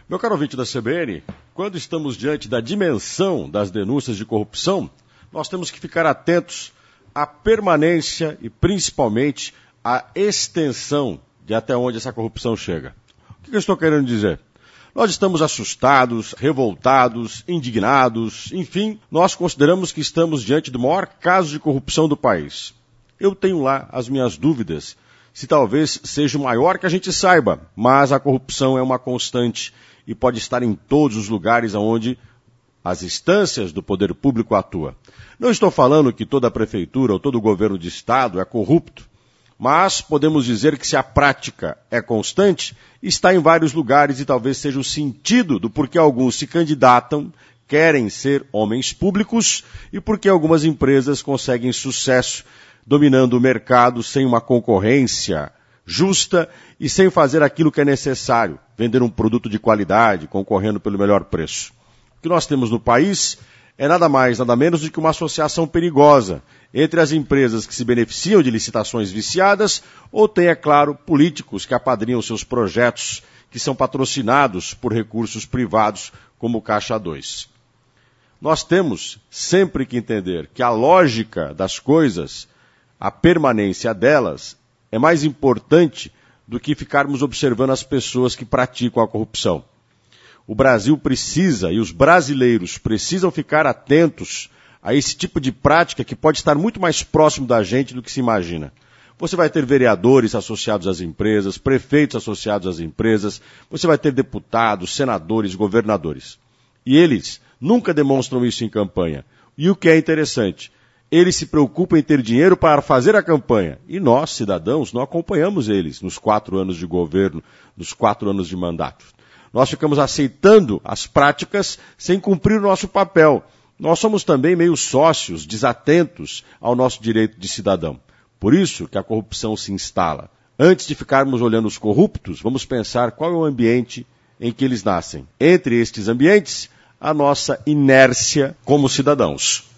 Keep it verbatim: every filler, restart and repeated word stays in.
Meu caro ouvinte da C B N, quando estamos diante da dimensão das denúncias de corrupção, nós temos que ficar atentos à permanência e principalmente à extensão de até onde essa corrupção chega. O que eu estou querendo dizer? Nós estamos assustados, revoltados, indignados, enfim, nós consideramos que estamos diante do maior caso de corrupção do país. Eu tenho lá as minhas dúvidas, se talvez seja o maior que a gente saiba, mas a corrupção é uma constante e pode estar em todos os lugares onde as instâncias do poder público atuam. Não estou falando que toda a prefeitura ou todo o governo de estado é corrupto, mas podemos dizer que se a prática é constante, está em vários lugares e talvez seja o sentido do porquê alguns se candidatam, querem ser homens públicos e porque algumas empresas conseguem sucesso dominando o mercado sem uma concorrência justa e sem fazer aquilo que é necessário, vender um produto de qualidade, concorrendo pelo melhor preço. O que nós temos no país é nada mais, nada menos do que uma associação perigosa entre as empresas que se beneficiam de licitações viciadas ou tem, é claro, políticos que apadrinham seus projetos que são patrocinados por recursos privados como o Caixa dois. Nós temos sempre que entender que a lógica das coisas, a permanência delas, é mais importante do que ficarmos observando as pessoas que praticam a corrupção. O Brasil precisa, e os brasileiros precisam ficar atentos a esse tipo de prática que pode estar muito mais próximo da gente do que se imagina. Você vai ter vereadores associados às empresas, prefeitos associados às empresas, você vai ter deputados, senadores, governadores. E eles nunca demonstram isso em campanha. E o que é interessante, eles se preocupam em ter dinheiro para fazer a campanha. E nós, cidadãos, não acompanhamos eles nos quatro anos de governo, nos quatro anos de mandato. Nós ficamos aceitando as práticas sem cumprir o nosso papel. Nós somos também meio sócios, desatentos ao nosso direito de cidadão. Por isso que a corrupção se instala. Antes de ficarmos olhando os corruptos, vamos pensar qual é o ambiente em que eles nascem. Entre estes ambientes, a nossa inércia como cidadãos.